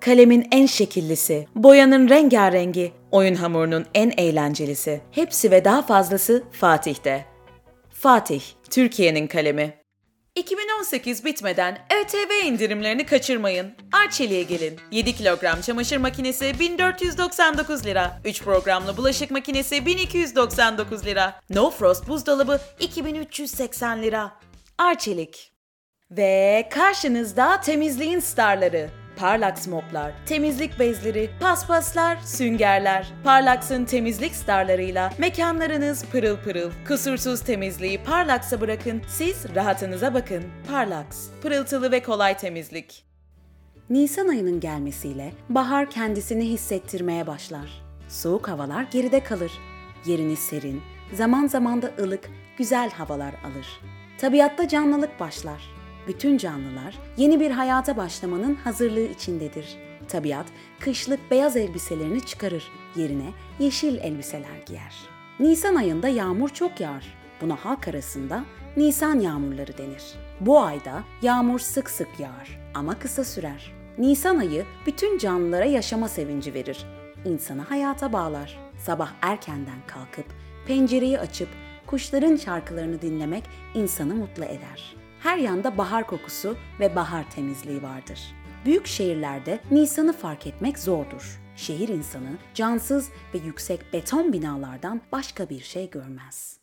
Kalemin en şekillisi, boyanın rengarengi, oyun hamurunun en eğlencelisi. Hepsi ve daha fazlası Fatih'te. Fatih, Türkiye'nin kalemi. 2018 bitmeden ÖTV indirimlerini kaçırmayın. Arçelik'e gelin. 7 kilogram çamaşır makinesi 1499 lira. 3 programlı bulaşık makinesi 1299 lira. No Frost buzdolabı 2380 lira. Arçelik. Ve karşınızda temizliğin starları. Parlax moplar, temizlik bezleri, paspaslar, süngerler. Parlax'ın temizlik starlarıyla mekanlarınız pırıl pırıl. Kusursuz temizliği Parlax'a bırakın, siz rahatınıza bakın. Parlax, pırıltılı ve kolay temizlik. Nisan ayının gelmesiyle bahar kendisini hissettirmeye başlar. Soğuk havalar geride kalır. Yerini serin, zaman zaman da ılık, güzel havalar alır. Tabiatta canlılık başlar. Bütün canlılar yeni bir hayata başlamanın hazırlığı içindedir. Tabiat, kışlık beyaz elbiselerini çıkarır, yerine yeşil elbiseler giyer. Nisan ayında yağmur çok yağar. Buna halk arasında Nisan yağmurları denir. Bu ayda yağmur sık sık yağar ama kısa sürer. Nisan ayı bütün canlılara yaşama sevinci verir. İnsanı hayata bağlar. Sabah erkenden kalkıp, pencereyi açıp, kuşların şarkılarını dinlemek insanı mutlu eder. Her yanda bahar kokusu ve bahar temizliği vardır. Büyük şehirlerde Nisan'ı fark etmek zordur. Şehir insanı cansız ve yüksek beton binalardan başka bir şey görmez.